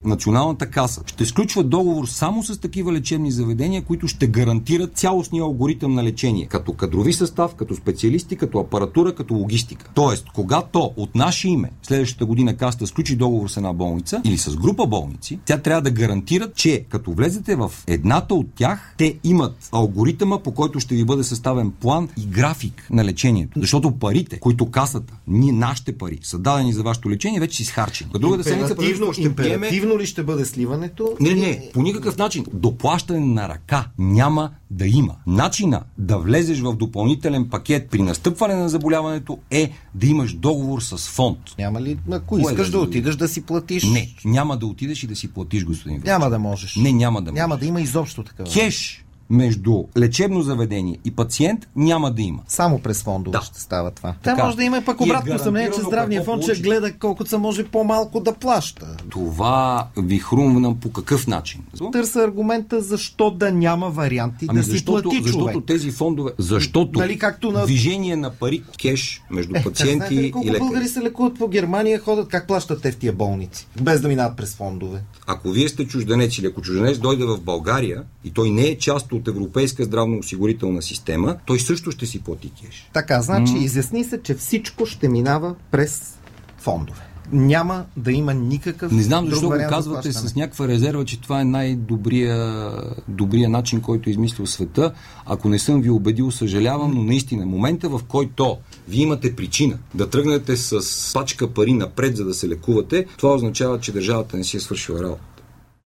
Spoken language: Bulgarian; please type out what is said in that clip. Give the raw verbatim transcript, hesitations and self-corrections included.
Националната каса ще сключва договор само с такива лечебни заведения, които ще гарантират цялостния алгоритъм на лечение, като кадрови състав, като специалисти, като апаратура, като логистика. Тоест, когато от наше име следващата година Касата сключи договор с една болница или с група болници, тя трябва да гарантира, че като влезете в едната от тях, те имат алгоритъма, по който ще ви бъде съставен план и график на лечението. Защото парите, които Касата, ние, нашите пари, са дадени за вашето лечение, вече си изхарчени. Другата седмица правителството ще приеме... ли ще бъде сливането? Не, не, по никакъв начин. Доплащане на ръка няма да има. Начина да влезеш в допълнителен пакет при настъпване на заболяването е да имаш договор с фонд. Няма ли, ако искаш да, да отидеш да си платиш? Не, няма да отидеш и да си платиш, господин Вълчев. Няма да можеш. Не, няма да можеш. Няма да има изобщо такава. Кеш между лечебно заведение и пациент няма да има. Само през фондове да. Ще става това. Така, Та може да има пък обратно съмнение, че здравния фонд ще гледа колкото се може по-малко да плаща. Това ви хрумна по какъв начин? Търся аргумента защо да няма варианти ами да защото, си плати защото човек. Тези фондове, защото нали, както на... движение на пари, кеш между е, пациенти знаете ли, колко и лекари. българи се лекуват по Германия, ходят, как плащат те в тия болници? Без да минават през фондове. Ако вие сте чужденец или ако чужденец дойде в България и той не е част от европейска здравноосигурителна система, той също ще си плати кеш. Така, значи mm. изясни се, че всичко ще минава през фондове. Няма да има никакъв. Не знам защо го казвате с някаква резерва, че това е най-добрия добрия начин, който е измислил света. Ако не съм ви убедил, съжалявам, но наистина момента, в който вие имате причина да тръгнете с пачка пари напред, за да се лекувате, това означава, че държавата не си е свършила работа.